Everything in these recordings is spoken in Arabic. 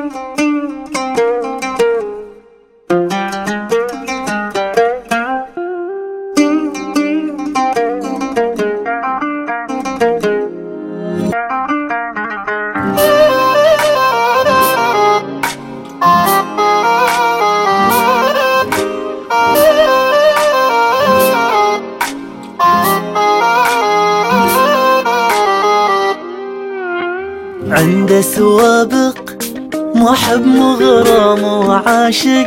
عنده سوابق، محب مغرم وعاشق،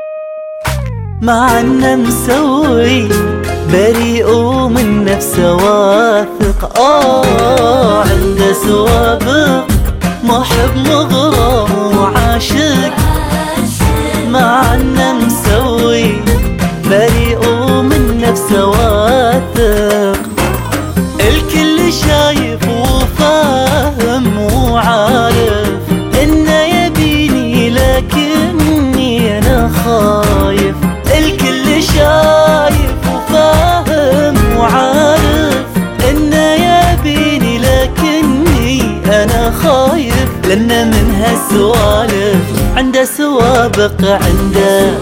مع انه مسوي بريء ومن نفسه واثق. عنده سوابق، محب مغرم وعاشق، مع انه مسوي بريء ومن نفسه واثق. الكل شايف وفاهم وعارف انه يبيني لكني انا خايف. الكل شايف وفاهم وعارف انه يبيني لكني انا خايف، لانه من هالسوالف عنده سوابق، عنده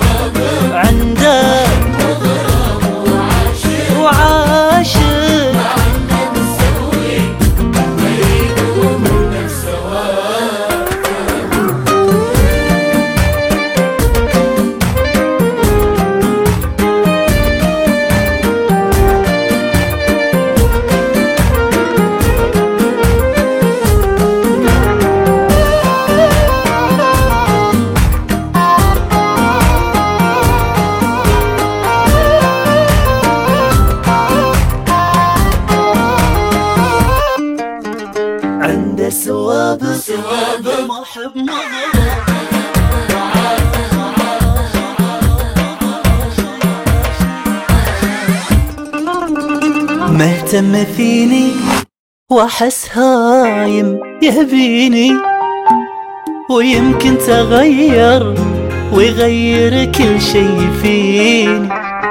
وعاشق. عنده سوابق، محب مهتم فيني واحس هايم يهبيني، ويمكن تغير ويغير كل شي فيني.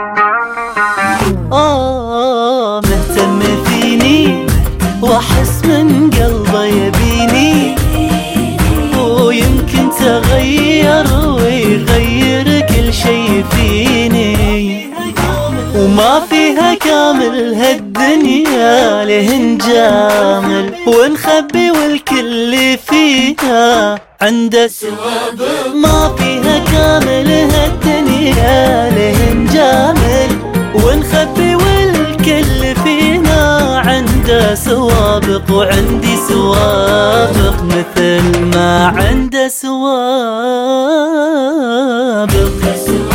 مهتم فيني واحس من قلبه يبيني، ويمكن تغير ويغير كل شي فيني. وما فيها كامل هالدنيا له نجامل ونخبي، والكل فيها عنده سوابق. ما فيها كامل هالدنيا له نجامل ونخبي، والكل فينا عنده سوابق. وعندي سوابق مثل ما عنده سوابق.